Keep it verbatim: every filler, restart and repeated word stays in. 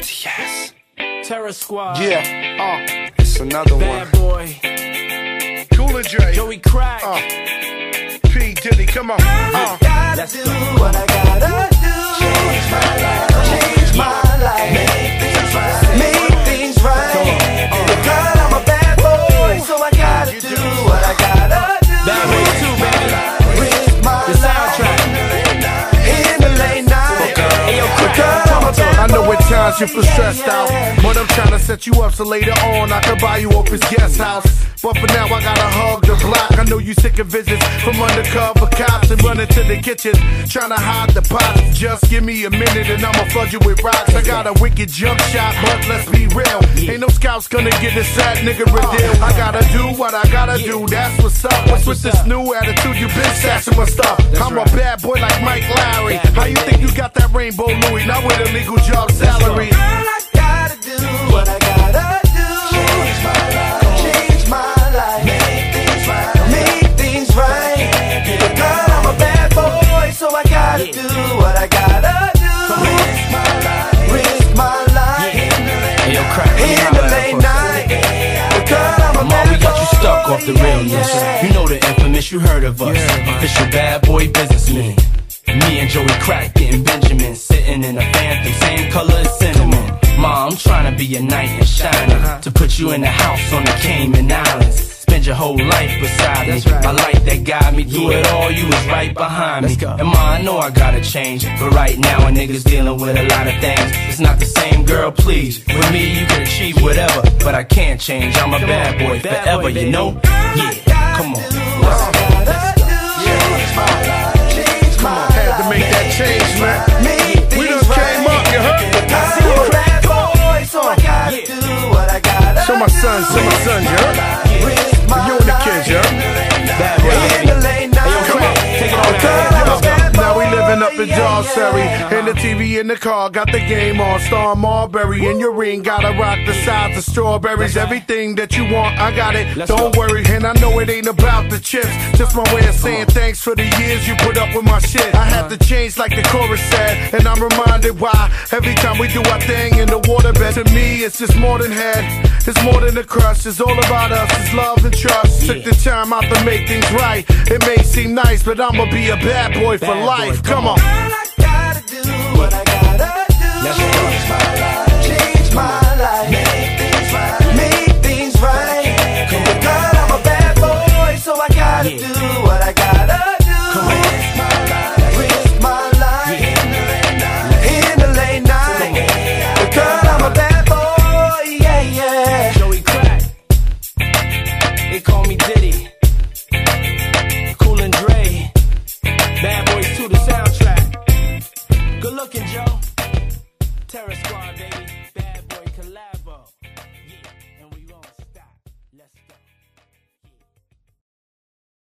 Yes. Terror Squad. Yeah. Uh, it's another Bad one. Boy. Cool and Dre. Joey Crack. Uh, P. Diddy, come on. Uh. Let's go. What I gotta do. Change my life. Change my life. Make things right. Make things right. Because I'm a bad boy, so I gotta do what I gotta do. Bad Boy two, baby. Risk my The soundtrack. in the late night. Hey, yo, Crack. I know at times you feel stressed out, but I'm trying to set you up so later on I can buy you up his guest house. But for now I gotta hug the block. I know you sick of visits from undercover cops and running to the kitchen trying to hide the pots. Just give me a minute and I'ma flood you with rocks. I got a wicked jump shot, but let's be real, ain't no scouts gonna get this sad nigga redeal. I gotta do what I gotta do, that's what's up. What's with this new attitude? You been stashing my stuff. I'm a bad boy like Mike Lowry. How you think you got that rainbow Louis? Not with a legal job salary. All I gotta do, what I gotta do. Change my life. Change my life. Make things right. Make things right. Because I'm a bad boy, so I gotta do what I gotta do. Risk my life. Risk my life. Hey, yo, Crack. In the late night. Because I'm a Ma, bad we got you boy, stuck off the realness. yeah. You know the infamous, you heard of us. Official bad boy businessman. Me and Joey Crack getting Benjamin, sitting in a phantom, same color as cinnamon. Ma, I'm trying to be a knight in shining, to put you in the house on the Cayman Islands. Spend your whole life beside me. My light that guide me through it all, you was right behind me. And Ma, I know I gotta change, but right now a nigga's dealing with a lot of things. It's not the same, girl, please. With me you can achieve whatever, but I can't change. I'm a bad boy forever, you know? Yeah, come on. Let's go. Had to make that change, man. We done came up, you heard? Show my son, show my son, you heard? You and the kids, you heard? Bad boy, baby. Hey, yo, come on. Take it on down. Now we living up in Dawsbury, and the T V in the car, got the game on. Star Marbury in your ring, gotta rock the sides of strawberries. Everything that you want, I got it. Don't worry, and I know it ain't about the chips. Just my way of saying thanks for the years you put up with my shit. I had to change like the chorus said, and I'm reminded why. Every time we do our thing in the waterbed, to me it's just more than head. It's more than a crush, it's all about us, it's love and trust. Took the time out to make things right. It may seem nice, but I'ma be a bad boy for Bad life. boy, Come come on. All I gotta do, what I gotta do. Let's go. Change my life. Change my life. Make things right. Make things right. Because I'm a bad boy, so I gotta Yeah. do what I gotta do. Risk my life. Risk my life. In the late night. Because I'm a bad boy, yeah, yeah. Joey Crack. They call me Diddy. Cool and Dre. Bad Boys two, the soundtrack. Good looking, Joe. Terror Squad, baby.